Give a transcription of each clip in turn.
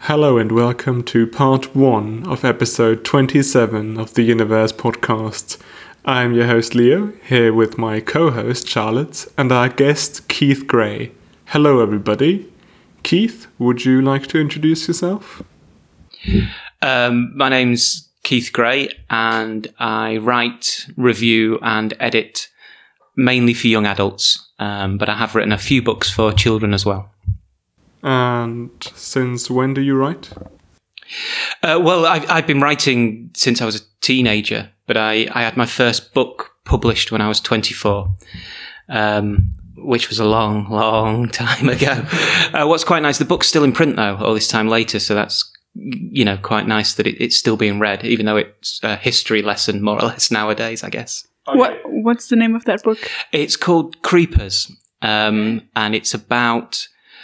Hello and welcome to part 1 of episode 27 of the Universe podcast. I'm your host Leo, here with my co-host Charlotte and our guest Keith Gray. Hello everybody. Keith, would you like to introduce yourself? My name's Keith Gray and I write, review and edit mainly for young adults, but I have written a few books for children as well. And since when do you write? Well, I've been writing since I was a teenager, but I had my first book published when I was 24, which was a long time ago. What's quite nice, the book's still in print though, all this time later, so that's, quite nice that it's still being read, even though it's a history lesson more or less nowadays, I guess. What's the name of that book? It's called Creepers, and it's about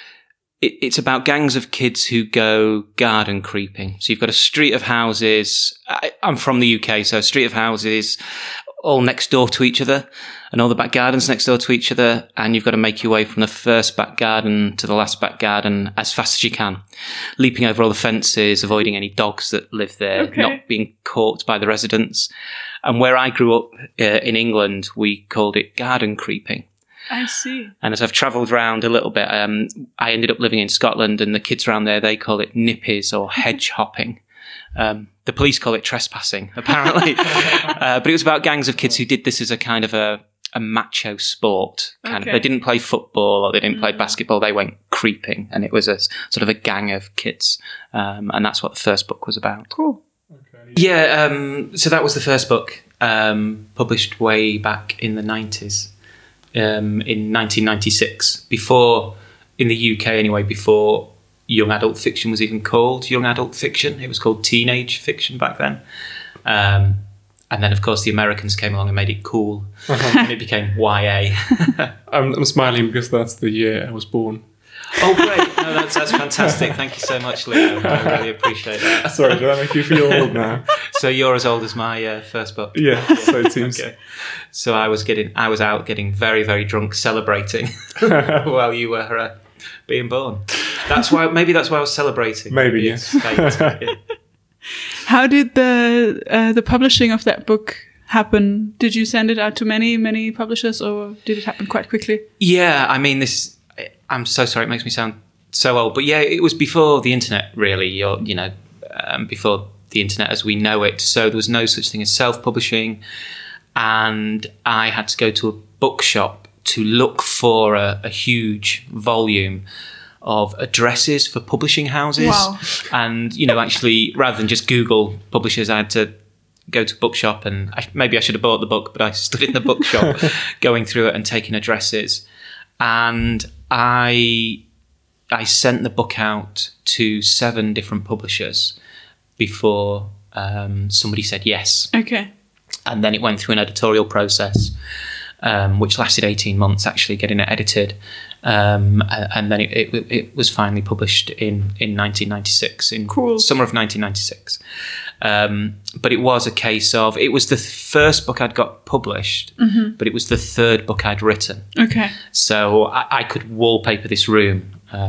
gangs of kids who go garden creeping. So you've got a street of houses. I'm from the UK, so a street of houses all next door to each other and all the back gardens next door to each other. And you've got to make your way from the first back garden to the last back garden as fast as you can, leaping over all the fences, avoiding any dogs that live there, not being caught by the residents. And where I grew up in England, we called it garden creeping. I see. And as I've travelled around a little bit, I ended up living in Scotland, and the kids around there, they call it nippies or hedge hopping. The police call it trespassing, apparently. But it was about gangs of kids who did this as a kind of a macho sport. They didn't play football or they didn't play basketball. They went creeping, and it was a sort of a gang of kids. And that's what the first book was about. Cool. Okay. Yeah, so that was the first book, published way back in the 90s. In 1996, in the UK anyway, before young adult fiction was even called young adult fiction. It was called teenage fiction back then. And then, of course, the Americans came along and made it cool, and it became YA. I'm smiling because that's the year I was born. Oh, great. No, that's fantastic. Thank you so much, Leo. I really appreciate that. Sorry, did I make you feel old now? So you're as old as my first book? Yeah, so it seems. Okay. So I was out getting very, very drunk, celebrating while you were being born. Maybe that's why I was celebrating. Maybe, yes. Yeah. How did the publishing of that book happen? Did you send it out to many publishers, or did it happen quite quickly? Yeah, I mean, I'm so sorry, it makes me sound so old, but yeah, it was before the internet, really, before the internet as we know it. So there was no such thing as self-publishing, and I had to go to a bookshop to look for a huge volume of addresses for publishing houses. Wow. And, actually, rather than just Google publishers, I had to go to a bookshop, and maybe I should have bought the book, but I stood in the bookshop going through it and taking addresses. And I sent the book out to 7 different publishers before somebody said yes. Okay. And then it went through an editorial process, which lasted 18 months, actually, getting it edited. And then it was finally published in 1996, in summer of 1996. But it was a case of, it was the first book I'd got published, but it was the third book I'd written. Okay. So I could wallpaper this room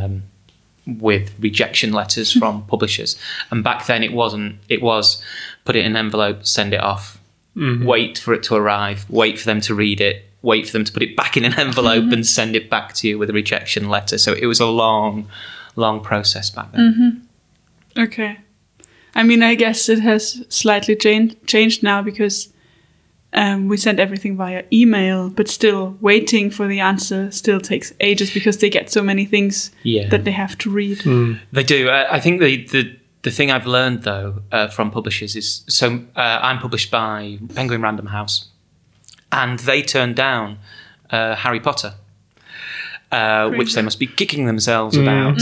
with rejection letters from publishers. And back then it was put it in an envelope, send it off, wait for it to arrive, wait for them to read it, wait for them to put it back in an envelope and send it back to you with a rejection letter. So it was a long process back then. Okay. I mean, I guess it has slightly changed now because we send everything via email, but still waiting for the answer still takes ages because they get so many things that they have to read. They do. I think the thing I've learned, though, from publishers is, I'm published by Penguin Random House, and they turned down Harry Potter, which they must be kicking themselves about.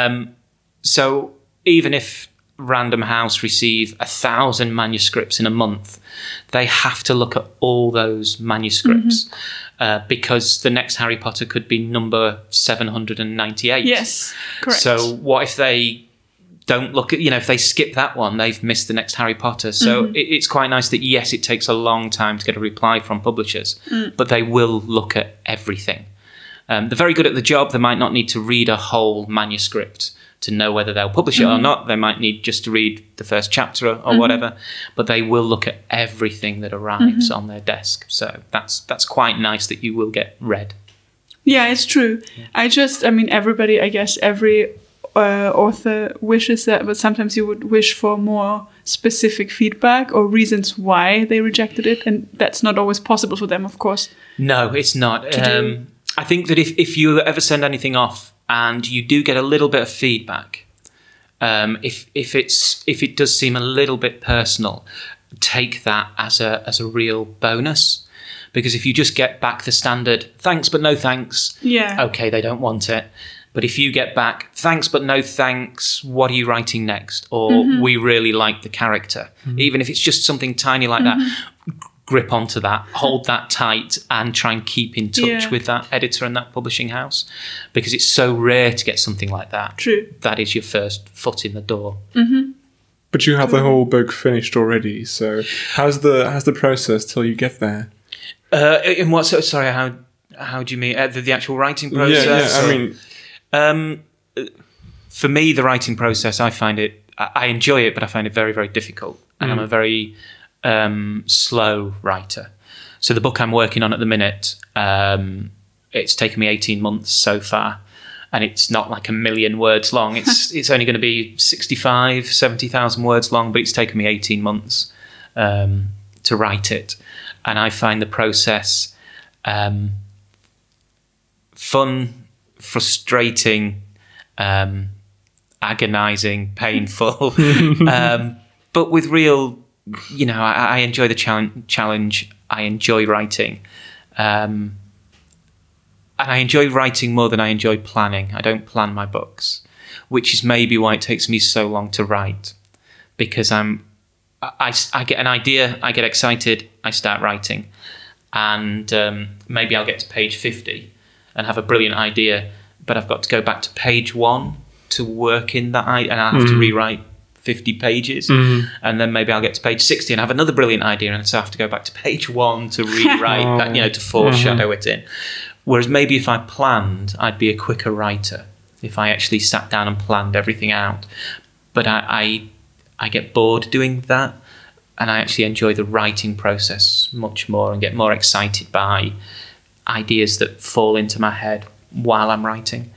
So even if Random House receive 1,000 manuscripts in a month, they have to look at all those manuscripts because the next Harry Potter could be number 798. Yes, correct. So what if they don't look at, if they skip that one, they've missed the next Harry Potter. So it's quite nice that, yes, it takes a long time to get a reply from publishers, but they will look at everything. They're very good at the job. They might not need to read a whole manuscript to know whether they'll publish it or not. They might need just to read the first chapter or whatever, but they will look at everything that arrives on their desk. So that's quite nice that you will get read. Yeah, it's true. Everybody, I guess, every author wishes that, but sometimes you would wish for more specific feedback or reasons why they rejected it, and that's not always possible for them, of course. No, it's not. I think that if you ever send anything off and you do get a little bit of feedback, if it does seem a little bit personal, take that as a real bonus. Because if you just get back the standard thanks but no thanks, okay, they don't want it. But if you get back thanks but no thanks, what are you writing next? Or we really like the character, even if it's just something tiny like that. Grip onto that, hold that tight, and try and keep in touch with that editor and that publishing house, because it's so rare to get something like that. True. That is your first foot in the door. But you have the whole book finished already, so how's the process till you get there? In what sort? Sorry, how do you mean the actual writing process? For me, the writing process, I enjoy it, but I find it very, very difficult, and I'm a very slow writer. So the book I'm working on at the minute, it's taken me 18 months so far, and it's not like 1 million words long. It's only going to be 65, 70,000 words long, but it's taken me 18 months to write it. And I find the process fun, frustrating, agonizing, painful, but with real, I enjoy the challenge. I enjoy writing. And I enjoy writing more than I enjoy planning. I don't plan my books, which is maybe why it takes me so long to write, because I get an idea, I get excited, I start writing, and maybe I'll get to page 50 and have a brilliant idea, but I've got to go back to page 1 to work in that idea, and I have to rewrite 50 pages, and then maybe I'll get to page 60 and have another brilliant idea, and so I have to go back to page 1 to rewrite that, to foreshadow it in. Whereas maybe if I planned, I'd be a quicker writer if I actually sat down and planned everything out. But I get bored doing that, and I actually enjoy the writing process much more and get more excited by ideas that fall into my head while I'm writing.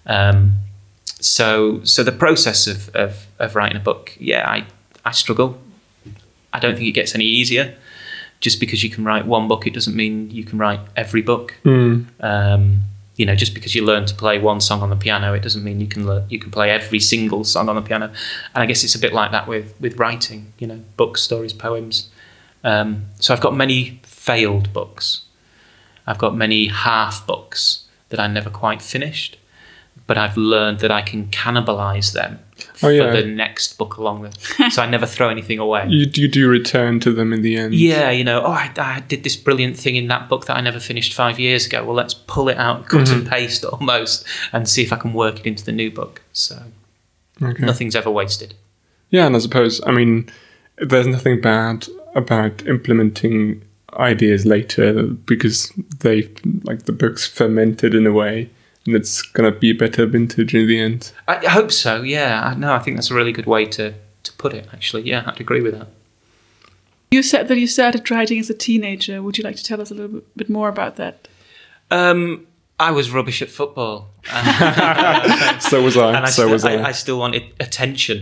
So the process of writing a book, I struggle. I don't think it gets any easier. Just because you can write one book, it doesn't mean you can write every book. Just because you learn to play one song on the piano, it doesn't mean you can play every single song on the piano. And I guess it's a bit like that with writing, books, stories, poems. So I've got many failed books. I've got many half books that I never quite finished, but I've learned that I can cannibalize them for the next book along with. So I never throw anything away. You do return to them in the end. Yeah, I did this brilliant thing in that book that I never finished 5 years ago. Well, let's pull it out, cut and paste almost, and see if I can work it into the new book. So nothing's ever wasted. Yeah, and I suppose, there's nothing bad about implementing ideas later, because the book's fermented in a way, and it's going to be a better vintage in the end. I hope so, yeah. I think that's a really good way to put it, actually. Yeah, I'd agree with that. You said that you started writing as a teenager. Would you like to tell us a little bit more about that? I was rubbish at football. So was I. I still wanted attention.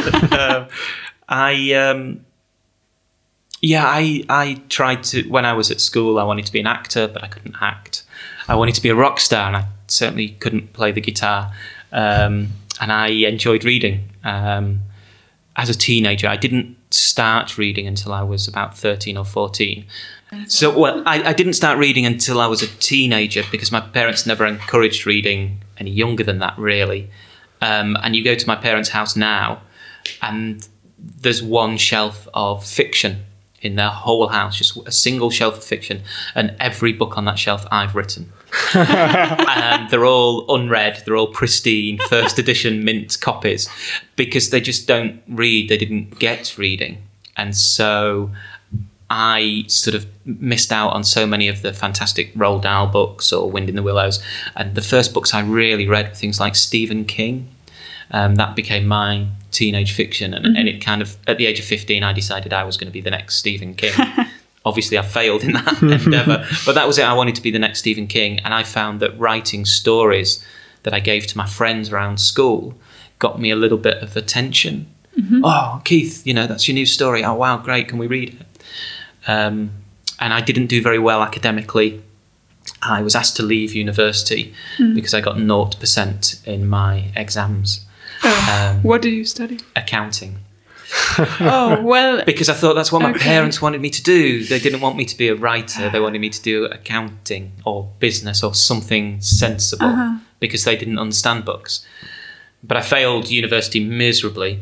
I tried to, when I was at school, I wanted to be an actor, but I couldn't act. I wanted to be a rock star, and I certainly couldn't play the guitar. And I enjoyed reading. As a teenager, I didn't start reading until I was about 13 or 14. So, I didn't start reading until I was a teenager, because my parents never encouraged reading any younger than that, really. And you go to my parents' house now, and there's one shelf of fiction in their whole house, just a single shelf of fiction, and every book on that shelf I've written. And they're all unread, they're all pristine, first edition mint copies, because they just don't read, they didn't get reading. And so I sort of missed out on so many of the fantastic Roald Dahl books or Wind in the Willows. And the first books I really read were things like Stephen King. That became my teenage fiction, and it kind of, at the age of 15, I decided I was going to be the next Stephen King. Obviously, I failed in that endeavour, but that was it. I wanted to be the next Stephen King, and I found that writing stories that I gave to my friends around school got me a little bit of attention. Oh, Keith, that's your new story. Oh, wow, great. Can we read it? And I didn't do very well academically. I was asked to leave university because I got 0% in my exams. What did you study? Accounting. Oh, well... Because I thought that's what my parents wanted me to do. They didn't want me to be a writer. They wanted me to do accounting or business or something sensible because they didn't understand books. But I failed university miserably.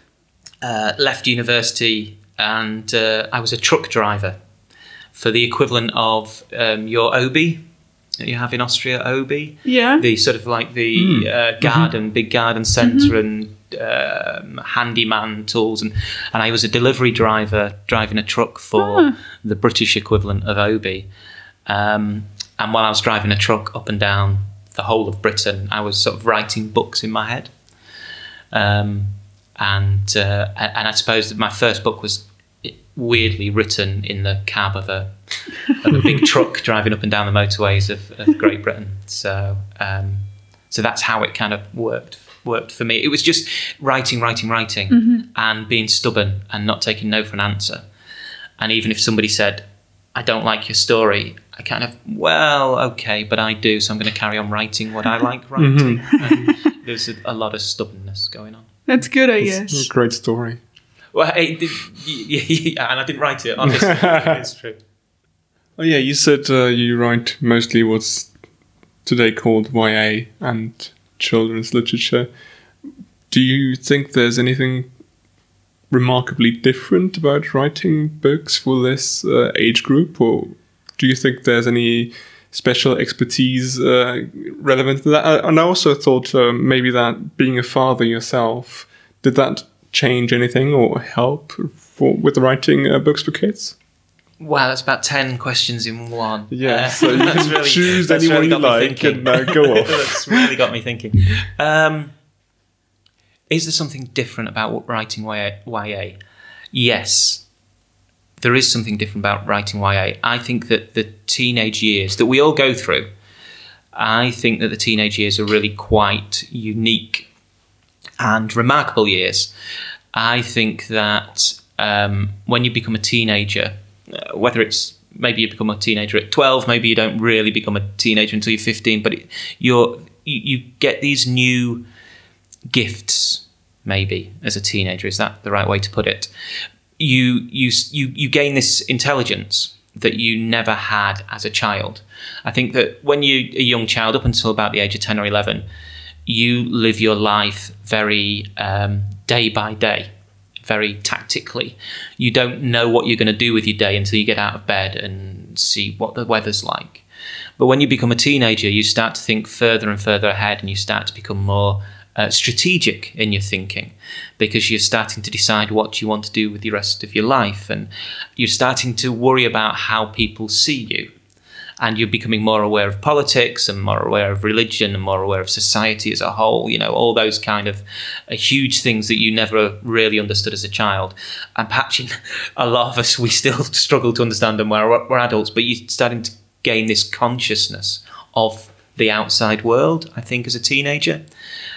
Left university and I was a truck driver for the equivalent of your OB that you have in Austria, OB. Yeah. The sort of like the garden, big garden centre and handyman tools. And I was a delivery driver driving a truck for the British equivalent of OB. And while I was driving a truck up and down the whole of Britain, I was sort of writing books in my head. And I suppose that my first book was weirdly written in the cab of a big truck driving up and down the motorways of Great Britain. So that's how it kind of worked for me. It was just writing and being stubborn and not taking no for an answer. And even if somebody said, I don't like your story, I kind of, well, okay, but I do, so I'm going to carry on writing what I like writing. There's a lot of stubbornness going on. That's good, I guess. It's a great story. Well, yeah, and I didn't write it, honestly. It's true. Oh yeah, you said you write mostly what's today called YA and children's literature. Do you think there's anything remarkably different about writing books for this age group, or do you think there's any special expertise relevant to that? And I also thought maybe that being a father yourself, did that change anything or help with writing books for kids? Wow, that's about 10 questions in one. Yeah, so you can choose anyone you like and go off. That's really got me thinking. Is there something different about writing YA? Yes, there is something different about writing YA. I think that the teenage years that we all go through, I think that the teenage years are really quite unique and remarkable years. I think that when you become a teenager, whether it's maybe you become a teenager at 12, maybe you don't really become a teenager until you're 15, but you get these new gifts, maybe, as a teenager. Is that the right way to put it? You gain this intelligence that you never had as a child. I think that when you're a young child, up until about the age of 10 or 11, you live your life very day by day, very tactically. You don't know what you're going to do with your day until you get out of bed and see what the weather's like. But when you become a teenager, you start to think further and further ahead, and you start to become more strategic in your thinking, because you're starting to decide what you want to do with the rest of your life, and you're starting to worry about how people see you. And you're becoming more aware of politics and more aware of religion and more aware of society as a whole, all those kind of huge things that you never really understood as a child. And perhaps a lot of us, we still struggle to understand them when we're adults, but you're starting to gain this consciousness of the outside world, I think, as a teenager.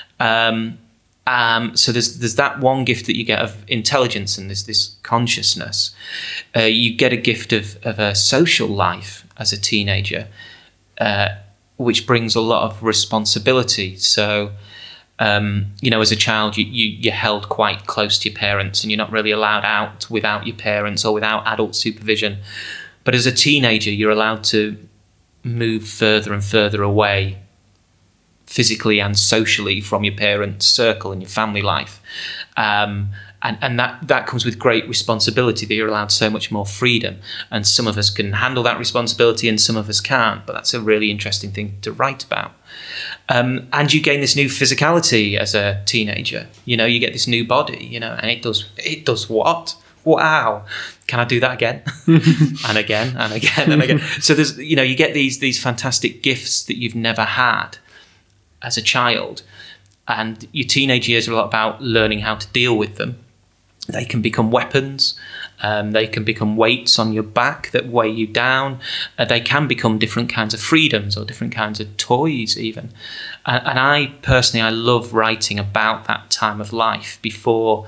So there's that one gift that you get of intelligence, and there's this consciousness. You get a gift of a social life as a teenager, which brings a lot of responsibility. So, as a child, you're held quite close to your parents, and you're not really allowed out without your parents or without adult supervision. But as a teenager, you're allowed to move further and further away, physically and socially, from your parents' circle and your family life. And that comes with great responsibility, that you're allowed so much more freedom. And some of us can handle that responsibility and some of us can't, but that's a really interesting thing to write about. And you gain this new physicality as a teenager. You get this new body, and it does what? Wow. Can I do that again? And again, and again, and again. So there's, you get these fantastic gifts that you've never had as a child. And your teenage years are a lot about learning how to deal with them. They can become weapons. They can become weights on your back that weigh you down. They can become different kinds of freedoms or different kinds of toys even. And I personally, I love writing about that time of life before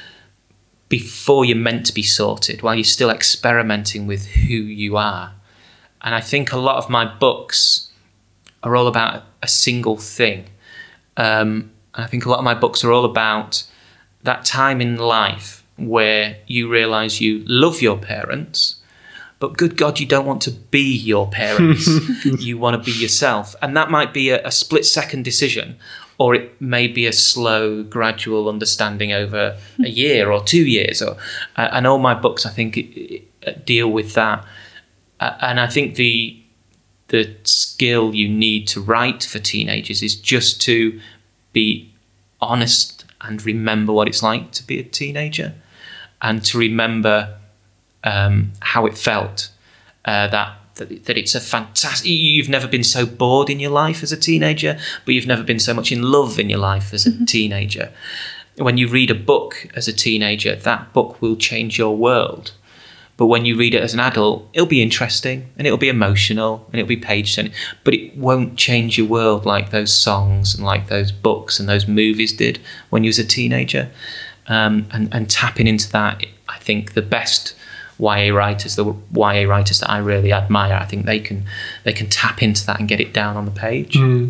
you're meant to be sorted, while you're still experimenting with who you are. And I think a lot of my books are all about a single thing. I think a lot of my books are all about that time in life where you realise you love your parents, but good God, you don't want to be your parents. You want to be yourself. And that might be a split-second decision, or it may be a slow, gradual understanding over a year or 2 years. And all my books, I think, deal with that. And I think the skill you need to write for teenagers is just to be honest and remember what it's like to be a teenager, and to remember how it felt. That it's a fantastic. You've never been so bored in your life as a teenager, but you've never been so much in love in your life as a teenager. When you read a book as a teenager, that book will change your world. But when you read it as an adult, it'll be interesting and it'll be emotional and it'll be page-turning, but it won't change your world like those songs and like those books and those movies did when you was a teenager. And tapping into that, I think the best YA writers, the YA writers that I really admire, I think they can tap into that and get it down on the page. And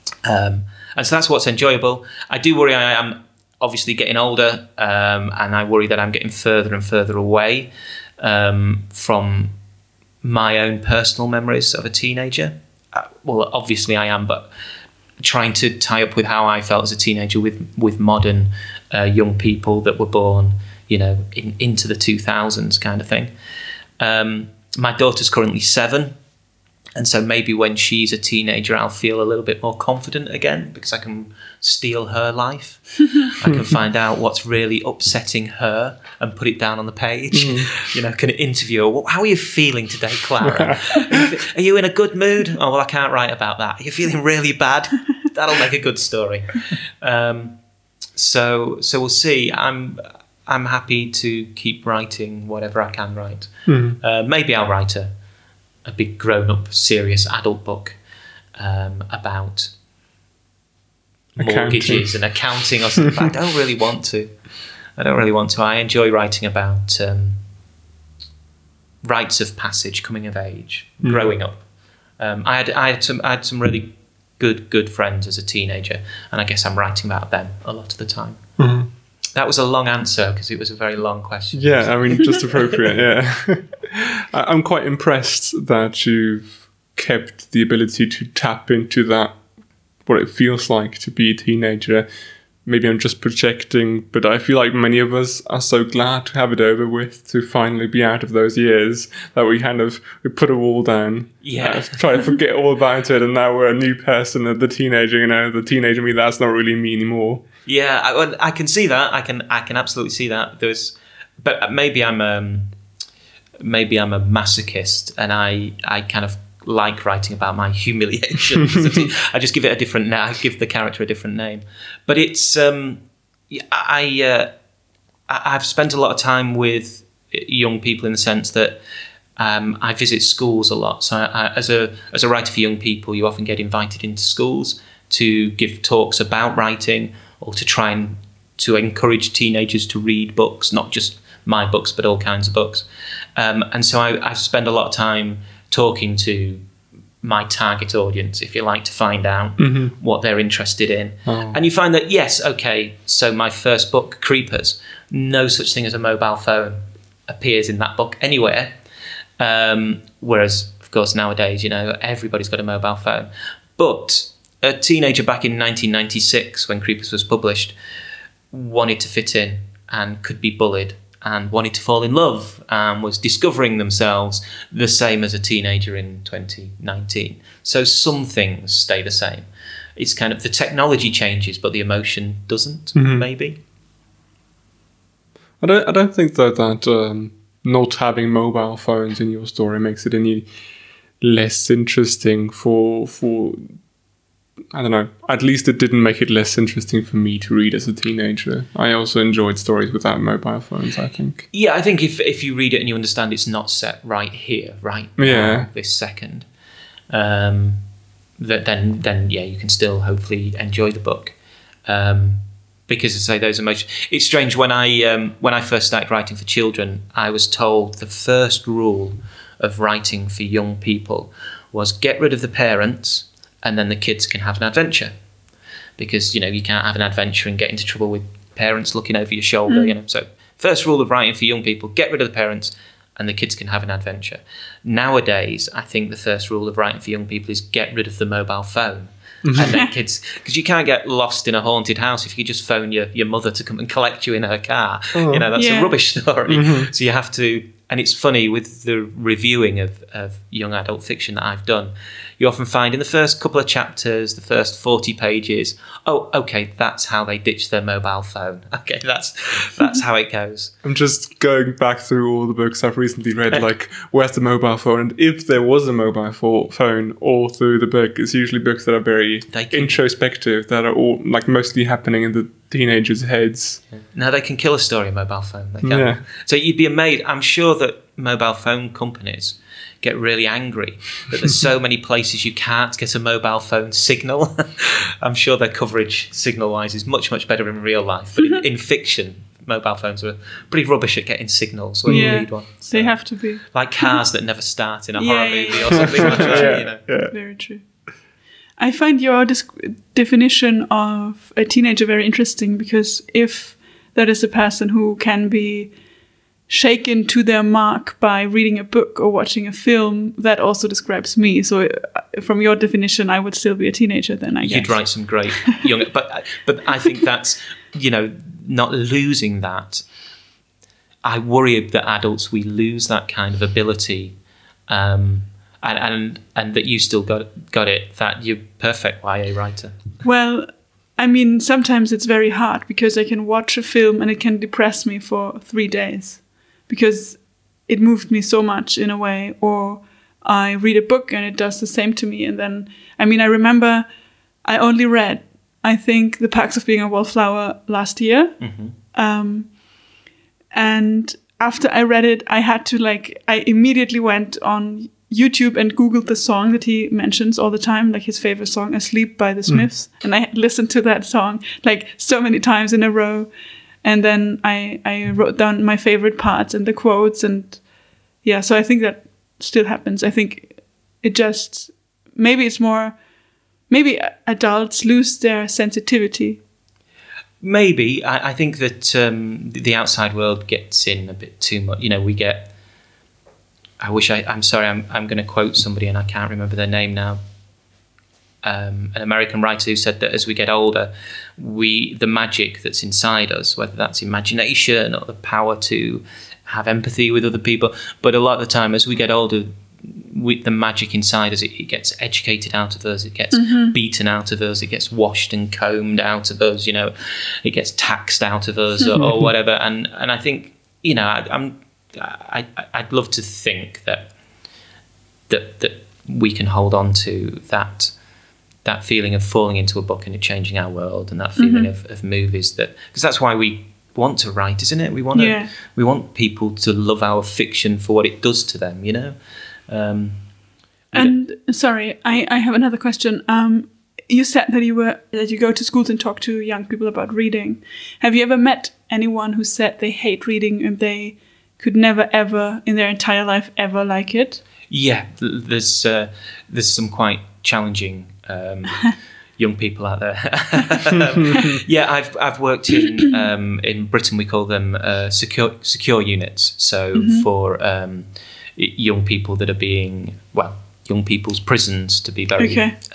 so that's what's enjoyable. I do worry I am obviously getting older, and I worry that I'm getting further and further away from my own personal memories of a teenager. Well, obviously I am, but trying to tie up with how I felt as a teenager with modern young people that were born, into the 2000s kind of thing. My daughter's currently 7, and so maybe when she's a teenager, I'll feel a little bit more confident again, because I can steal her life. I can find out what's really upsetting her and put it down on the page. Can interview her. How are you feeling today, Clara? Are you in a good mood? Oh, well, I can't write about that. Are you feeling really bad? That'll make a good story. So we'll see. I'm happy to keep writing whatever I can write. Maybe I'll write a big grown-up, serious adult book about mortgages and accounting or something. But I don't really want to. I enjoy writing about rites of passage, coming of age, growing up. I had some really good friends as a teenager, and I guess I'm writing about them a lot of the time. That was a long answer because it was a very long question. Yeah, I mean, just appropriate, yeah. I'm quite impressed that you've kept the ability to tap into that, what it feels like to be a teenager. Maybe I'm just projecting, but I feel like many of us are so glad to have it over with, to finally be out of those years, that we put a wall down. Yeah. Try to forget all about it, and now we're a new person, the teenager, the teenager me, that's not really me anymore. Yeah, I can see that. I can absolutely see that. But maybe I'm a masochist, and I kind of like writing about my humiliation. I just give it a different name. I give the character a different name. But it's I've spent a lot of time with young people in the sense that I visit schools a lot. So as a writer for young people, you often get invited into schools to give talks about writing, or to try and to encourage teenagers to read books, not just my books, but all kinds of books. And so I spend a lot of time talking to my target audience, if you like, to find out what they're interested in. And you find that, yes, okay, so my first book, Creepers, no such thing as a mobile phone appears in that book anywhere. Whereas, of course, nowadays, everybody's got a mobile phone. But a teenager back in 1996, when Creepers was published, wanted to fit in and could be bullied and wanted to fall in love and was discovering themselves the same as a teenager in 2019. So some things stay the same. It's kind of the technology changes, but the emotion doesn't, maybe. I don't think that not having mobile phones in your story makes it any less interesting for I don't know, at least it didn't make it less interesting for me to read as a teenager. I also enjoyed stories without mobile phones, I think. Yeah, I think if you read it and you understand it's not set right here, right Yeah. now, this second, then yeah, you can still hopefully enjoy the book. Because as I say, those emotions. It's strange when I first started writing for children, I was told the first rule of writing for young people was get rid of the parents, and then the kids can have an adventure. Because you can't have an adventure and get into trouble with parents looking over your shoulder. So first rule of writing for young people: get rid of the parents, and the kids can have an adventure. Nowadays, I think the first rule of writing for young people is get rid of the mobile phone. And then kids, because you can't get lost in a haunted house if you just phone your mother to come and collect you in her car. That's a rubbish story. So you have to, and it's funny with the reviewing of young adult fiction that I've done, you often find in the first couple of chapters, the first 40 pages, oh, okay, that's how they ditch their mobile phone. Okay, that's how it goes. I'm just going back through all the books I've recently read, like, where's the mobile phone? And if there was a mobile phone all through the book, it's usually books that are very introspective, that are all, like, mostly happening in the teenagers' heads. Now they can kill a story, mobile phone. They can. Yeah. So you'd be amazed. I'm sure that mobile phone companies get really angry that there's so many places you can't get a mobile phone signal. I'm sure their coverage signal-wise is much, much better in real life. But in fiction, mobile phones are pretty rubbish at getting signals when you need one. So, they have to be. Like cars that never start in a horror movie or something like that. Very true. I find your definition of a teenager very interesting, because if that is a person who can be shaken to their mark by reading a book or watching a film, that also describes me. So from your definition, I would still be a teenager then, I guess. You'd write some great young... But I think that's, not losing that. I worry that adults, we lose that kind of ability, and that you still got it, that you're perfect YA writer. Well, I mean, sometimes it's very hard, because I can watch a film and it can depress me for 3 days, because it moved me so much in a way. Or I read a book and it does the same to me. And then, I remember I only read, I think, The Perks of Being a Wallflower last year. And after I read it, I had to I immediately went on YouTube and Googled the song that he mentions all the time, like his favorite song, Asleep by the Smiths. And I listened to that song so many times in a row. And then I wrote down my favorite parts and the quotes. And yeah, so I think that still happens. I think it just, maybe adults lose their sensitivity. Maybe. I think that the outside world gets in a bit too much. We get... I'm sorry, I'm going to quote somebody and I can't remember their name now. An American writer who said that as we get older, the magic that's inside us, whether that's imagination or the power to have empathy with other people, but a lot of the time as we get older, the magic inside us, it gets educated out of us, it gets beaten out of us, it gets washed and combed out of us, it gets taxed out of us or whatever. And I think, I'd love to think that we can hold on to that feeling of falling into a book and it changing our world, and that feeling of movies, because that's why we want to write, isn't it? We want people to love our fiction for what it does to them, And sorry, I have another question. You said that you go to schools and talk to young people about reading. Have you ever met anyone who said they hate reading and they could never ever in their entire life ever like it? Yeah, there's some quite challenging young people out there. Yeah, I've worked in Britain. We call them secure units. So for young people that are being young people's prisons, to be very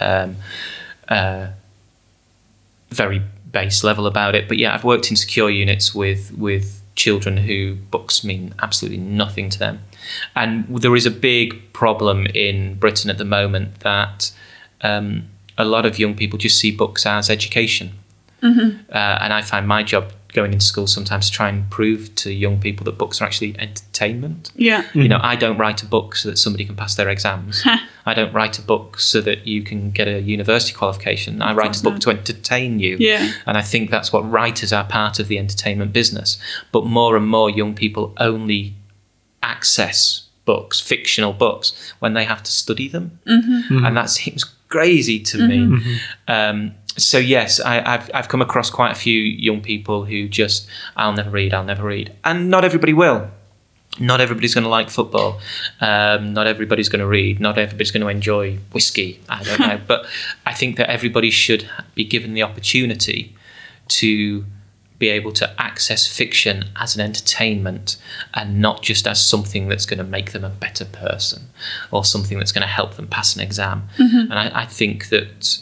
very base level about it. But yeah, I've worked in secure units with children who books mean absolutely nothing to them. And there is a big problem in Britain at the moment that a lot of young people just see books as education. And I find my job going into school sometimes to try and prove to young people that books are actually entertainment. Yeah. You know, I don't write a book so that somebody can pass their exams. I don't write a book so that you can get a university qualification. I write a book to entertain you. Yeah. And I think that's what writers are, part of the entertainment business. But more and more young people only access books, fictional books, when they have to study them. And that seems crazy to me. So yes, I've come across quite a few young people who just, I'll never read. And not everybody will. Not everybody's going to like football. Not everybody's going to read. Not everybody's going to enjoy whiskey. I don't know. But I think that everybody should be given the opportunity to be able to access fiction as an entertainment and not just as something that's going to make them a better person or something that's going to help them pass an exam. And I think that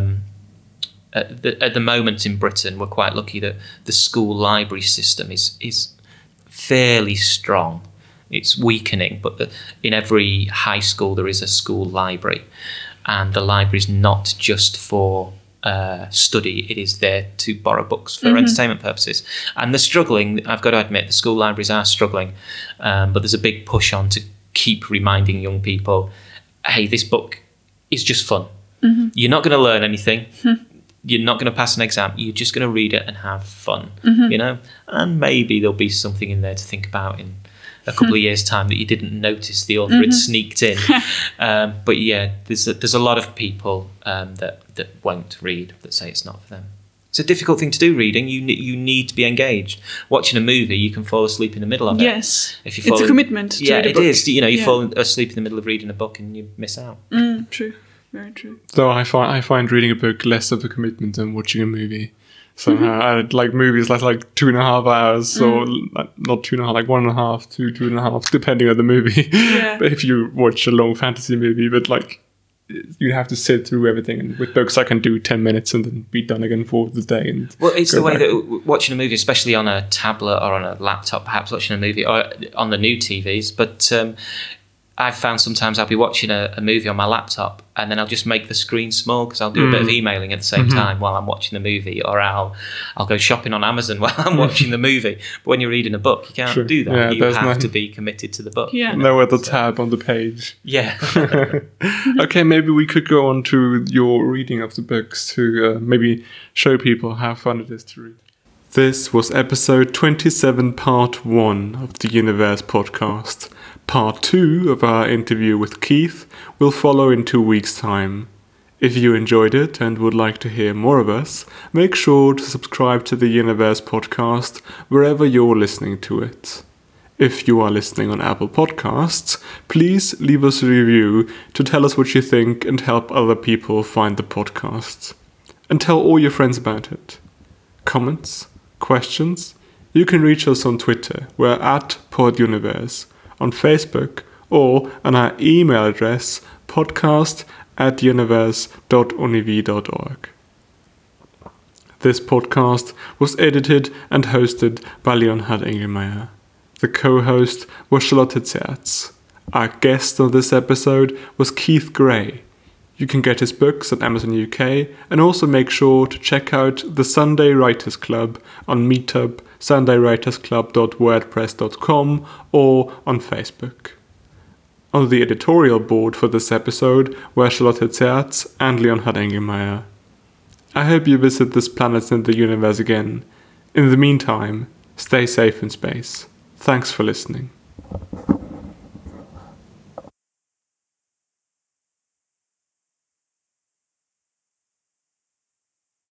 at the moment in Britain, we're quite lucky that the school library system is fairly strong. It's weakening, but in every high school there is a school library, and the library is not just for study, it is there to borrow books for entertainment purposes. And they're struggling, I've got to admit, the school libraries are struggling, but there's a big push on to keep reminding young people, hey, this book is just fun. You're not going to learn anything. You're not going to pass an exam. You're just going to read it and have fun, you know? And maybe there'll be something in there to think about in a couple of years' time that you didn't notice the author had sneaked in. But yeah, there's a lot of people that won't read, that say it's not for them. It's a difficult thing to do, reading. You need to be engaged. Watching a movie, you can fall asleep in the middle of it. Yes. It's a commitment to read a book. It is. You know, you fall asleep in the middle of reading a book and you miss out. True. Very true. So I find reading a book less of a commitment than watching a movie. Somehow I like movies like 2.5 hours, or not 2.5, like 1.5 to 2.5, depending on the movie. Yeah. But if you watch a long fantasy movie, but like you have to sit through everything. And with books, I can do 10 minutes and then be done again for the day. And well, it's the way that watching a movie, especially on a tablet or on a laptop, perhaps watching a movie or on the new TVs, but I've found sometimes I'll be watching a movie on my laptop and then I'll just make the screen small because I'll do a bit of emailing at the same time while I'm watching the movie, or I'll go shopping on Amazon while I'm watching the movie. But when you're reading a book, you can't do that. Yeah, you have to be committed to the book. Yeah. No other tab on the page. Yeah. Okay, maybe we could go on to your reading of the books to maybe show people how fun it is to read. This was episode 27, part 1 of the Universe podcast. Part 2 of our interview with Keith will follow in 2 weeks' time. If you enjoyed it and would like to hear more of us, make sure to subscribe to the Universe podcast wherever you're listening to it. If you are listening on Apple Podcasts, please leave us a review to tell us what you think and help other people find the podcast. And tell all your friends about it. Comments? Questions? You can reach us on Twitter. We're at PodUniverse. On Facebook, or on our email address podcast@universe.univ.org. This podcast was edited and hosted by Leonhard Engelmeyer. The co-host was Charlotte Zerz. Our guest on this episode was Keith Gray. You can get his books at Amazon UK, and also make sure to check out the Sunday Writers Club on Meetup, sundaywritersclub.wordpress.com, or on Facebook. On the editorial board for this episode were Charlotte Zerz and Leonhard Engelmeyer. I hope you visit this planet and the universe again. In the meantime, stay safe in space. Thanks for listening.